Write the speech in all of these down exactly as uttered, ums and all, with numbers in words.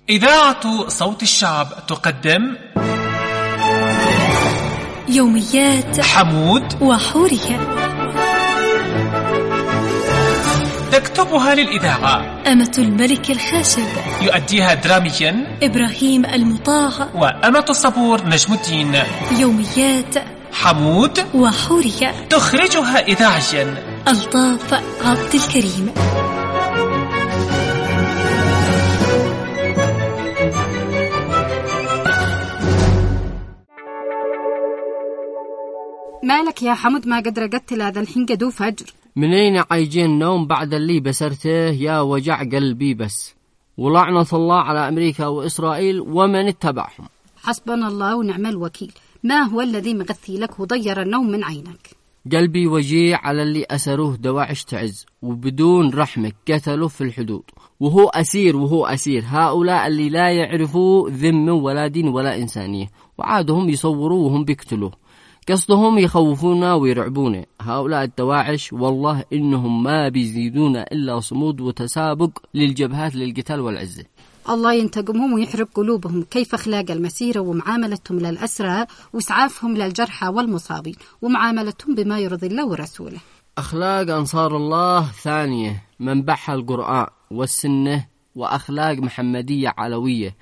إذاعة صوت الشعب تقدم يوميات حمود وحورية، تكتبها للإذاعة أمة الملك الخاشب، يؤديها دراميا إبراهيم المطاع، وأمة الصبور نجم الدين. يوميات حمود وحورية، تخرجها إذاعيا ألطاف عبد الكريم. مالك يا حمود ما قد رقدت لهذا الحين قدو فجر؟ منين عايجين النوم بعد اللي بسرته يا وجع قلبي بس، ولعنة الله على أمريكا وإسرائيل ومن اتبعهم. حسبنا الله ونعم الوكيل. ما هو الذي مغثي لك وضير النوم من عينك؟ قلبي وجيع على اللي أسروه دواعش تعز وبدون رحمة قتلوه في الحدود، وهو أسير وهو أسير هؤلاء اللي لا يعرفوا ذمة ولا دين ولا إنسانية، وعادهم يصوروه وهم بيقتلوه، قصدهم يخوفونا ويرعبونا. هؤلاء الدواعش والله إنهم ما بيزيدون إلا صمود وتسابق للجبهات للقتال والعزة. الله ينتقمهم ويحرق قلوبهم. كيف أخلاق المسيرة ومعاملتهم للأسرى وإسعافهم للجرحى والمصابين ومعاملتهم بما يرضي الله ورسوله. أخلاق أنصار الله ثانية، منبعها القرآن والسنة وأخلاق محمدية علوية.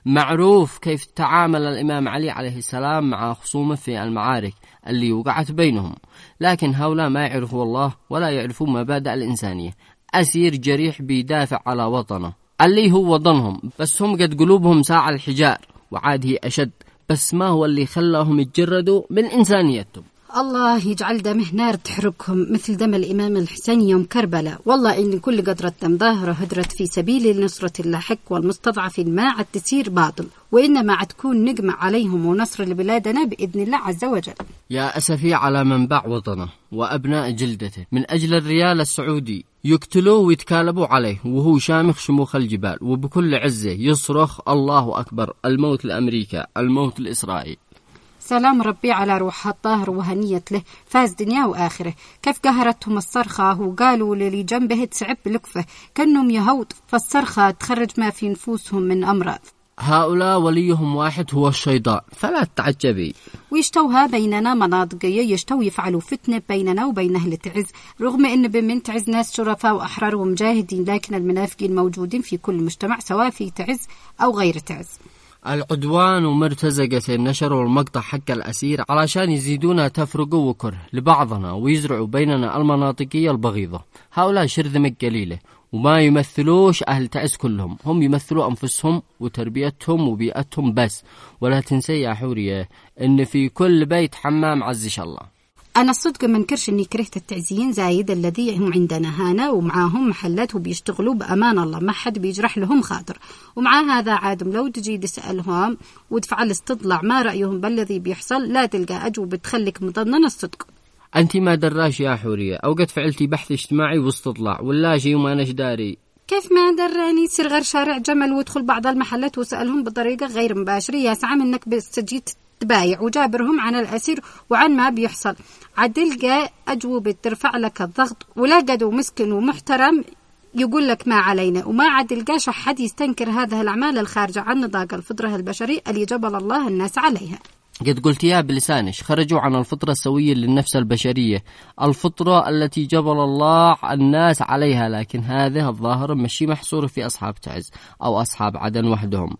معروف كيف تعامل الإمام علي عليه السلام مع خصومه في المعارك اللي وقعت بينهم، لكن هؤلاء ما يعرفوا الله ولا يعرفوا مبادئ الإنسانية. أسير جريح بيدافع على وطنه اللي هو وطنهم، بس هم قد قلوبهم ساعة الحجار وعاد هي أشد. بس ما هو اللي خلاهم يتجردوا من إنسانيتهم؟ الله يجعل دمه نار تحرقهم مثل دم الإمام الحسين يوم كربلاء. والله إن كل قدرة دم ظاهرة هدرت في سبيل نصرة اللاحق والمستضعفين ما عاد تسير باطل، وإنما عاد تكون نقمة عليهم ونصر لبلادنا بإذن الله عز وجل. يا أسفي على منبع وطنه وأبناء جلدته من أجل الريال السعودي يقتلوه ويتكالبوا عليه وهو شامخ شموخ الجبال وبكل عزة يصرخ الله أكبر، الموت لأمريكا، الموت لإسرائيل. سلام ربي على روحها الطاهر وهنية له، فاز دنيا وآخره. كيف قهرتهم الصرخة وقالوا للي جنبه تسعب لكفه كأنهم يهود، فالصرخة تخرج ما في نفوسهم من أمراض. هؤلاء وليهم واحد هو الشيطان فلا تعجبي. ويشتوها بيننا مناطقية، يشتو يفعلوا فتنة بيننا وبين أهل تعز، رغم أن بمن تعز ناس شرفاء وأحرار ومجاهدين، لكن المنافقين موجودين في كل مجتمع سواء في تعز أو غير تعز. العدوان ومرتزقة نشروا المقطع حق الأسير علشان يزيدونا تفرقوا وكره لبعضنا ويزرعوا بيننا المناطقية البغيضة. هؤلاء شرذمة قليلة وما يمثلوش أهل تعز كلهم، هم يمثلوا أنفسهم وتربيتهم وبيئتهم بس. ولا تنسي يا حورية إن في كل بيت حمام عزش الله. أنا الصدق ما انكرش إني كرهت التعزيين زايد الذي هم عندنا هنا ومعاهم محلات وبيشتغلوا بأمان الله، ما حد بيجرح لهم خاطر. ومع هذا عادم لو تجي تسألهم وتفعل استطلاع ما رأيهم بالذي بيحصل لا تلقى أجوبة تخليك مضنن الصدق. أنت ما دراش يا حورية، أو قد فعلتي بحث اجتماعي واستطلاع ولا شيء وما نش داري؟ كيف ما دراني؟ تصير غير شارع جمل وادخل بعض المحلات وسألهم بطريقة غير مباشرة. يا سعى منك بس جيت تبايع وجابرهم عن الأسير وعن ما بيحصل، عدلقى أجوبة ترفع لك الضغط، ولا قدو مسكن ومحترم يقول لك ما علينا، وما عدلقاش حد يستنكر هذه الأعمال الخارجة عن نطاق الفطرة البشرية اللي جبل الله الناس عليها. قد قلتيها بلسانش، خرجوا عن الفطرة السوية للنفس البشرية، الفطرة التي جبل الله الناس عليها، لكن هذه الظاهرة مشي محصورة في أصحاب تعز أو أصحاب عدن وحدهم.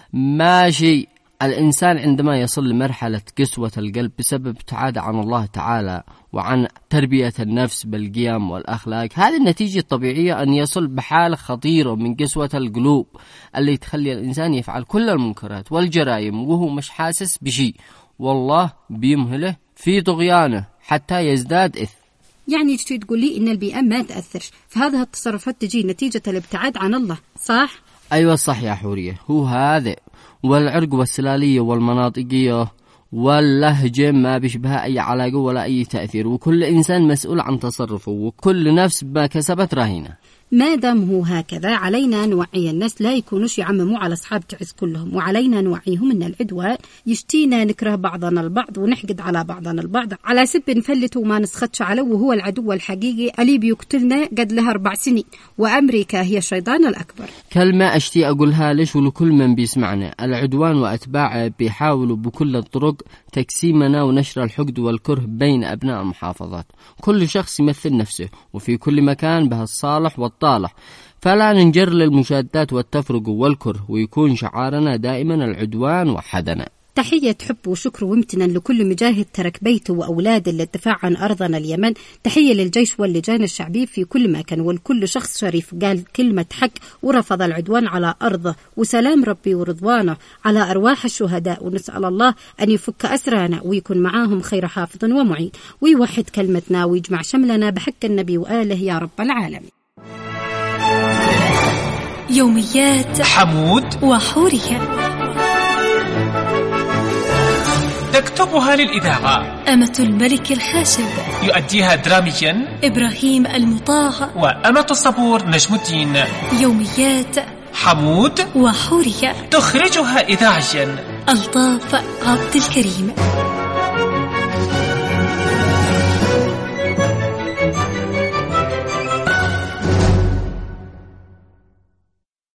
ماشي، الإنسان عندما يصل لمرحلة قسوة القلب بسبب ابتعاد عن الله تعالى وعن تربية النفس بالقيم والأخلاق، هذه النتيجة الطبيعية أن يصل بحالة خطيرة من قسوة القلوب اللي تخلي الإنسان يفعل كل المنكرات والجرائم وهو مش حاسس بشيء، والله بيمهله في طغيانه حتى يزداد إثم. يعني تجي تقول لي إن البيئة ما تأثرش، فهذه التصرفات تجي نتيجة الابتعاد عن الله، صح؟ أيوة صح يا حورية، هو هذا. والعرق والسلالية والمناطقية واللهجة ما بيشبهها أي علاقة ولا أي تأثير، وكل إنسان مسؤول عن تصرفه وكل نفس ما كسبت رهينة. ما دام هو هكذا علينا نوعي الناس لا يكونوش يعمموا على أصحاب تعز كلهم، وعلينا نوعيهم أن العدوان يشتينا نكره بعضنا البعض ونحقد على بعضنا البعض على سب نفلت وما نسخدش عليه، وهو العدو الحقيقي اللي بيقتلنا قد لها أربع سنين، وأمريكا هي الشيطان الأكبر. كلمة أشتي أقولها ليش ولكل من بيسمعنا، العدوان وأتباعه بيحاولوا بكل الطرق تقسيمنا ونشر الحقد والكره بين أبناء المحافظات، كل شخص يمثل نفسه وفي كل مكان به الصالح والطالح، فلا ننجر للمشادات والتفرق والكره، ويكون شعارنا دائما العدوان وحدنا. تحية حب وشكر وامتنان لكل مجاهد ترك بيته وأولاده للدفاع عن أرضنا اليمن، تحية للجيش واللجان الشعبية في كل مكان، ولكل شخص شريف قال كلمة حق ورفض العدوان على أرضه، وسلام ربي ورضوانه على أرواح الشهداء، ونسأل الله أن يفك أسرانا ويكون معاهم خير حافظ ومعين، ويوحد كلمتنا ويجمع شملنا بحق النبي وآله يا رب العالمين. يوميات حمود وحورية تكتبها للإذاعة أمة الملك الخاشب، يؤديها دراميا إبراهيم المطاع، وأمة الصبور نجم الدين. يوميات حمود وحورية تخرجها إذاعيا ألطاف عبد الكريم.